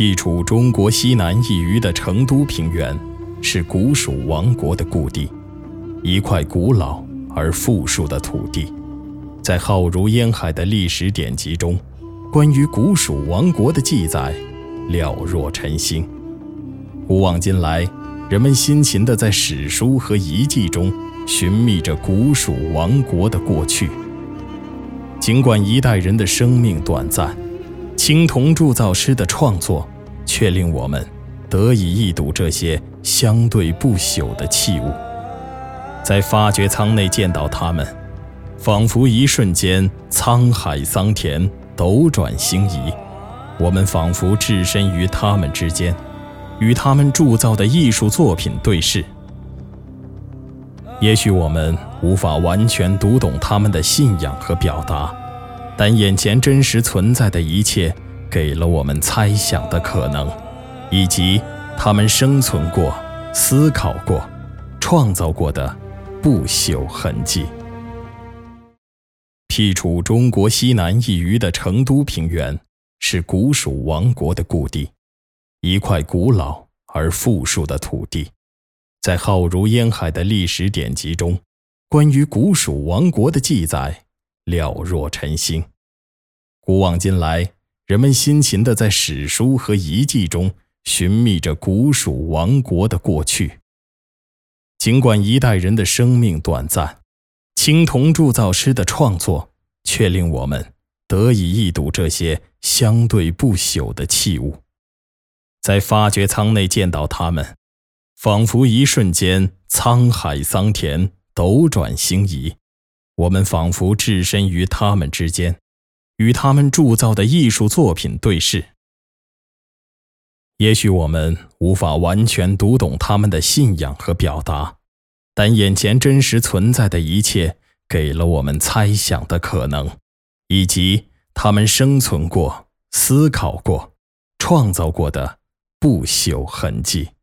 地处中国西南一隅的成都平原，是古蜀王国的故地，一块古老而富庶的土地。在浩如烟海的历史典籍中，关于古蜀王国的记载了若晨星。古往今来，人们辛勤地在史书和遗迹中寻觅着古蜀王国的过去。尽管一代人的生命短暂，青铜铸造师的创作却令我们得以一睹这些相对不朽的器物。在发掘舱内见到它们，仿佛一瞬间沧海桑田，斗转星移。我们仿佛置身于它们之间，与他们铸造的艺术作品对视。也许我们无法完全读懂他们的信仰和表达，但眼前真实存在的一切给了我们猜想的可能，以及他们生存过、思考过、创造过的不朽痕迹。地处中国西南一隅的成都平原，是古蜀王国的故地，一块古老而富庶的土地。在浩如烟海的历史典籍中，关于古蜀王国的记载了若晨星。古往今来，人们辛勤地在史书和遗迹中寻觅着古蜀王国的过去。尽管一代人的生命短暂，青铜铸造师的创作却令我们得以一睹这些相对不朽的器物。在发掘舱内见到它们，仿佛一瞬间沧海桑田，斗转星移。我们仿佛置身于它们之间，与他们铸造的艺术作品对视。也许我们无法完全读懂他们的信仰和表达，但眼前真实存在的一切给了我们猜想的可能，以及他们生存过、思考过、创造过的不朽痕迹。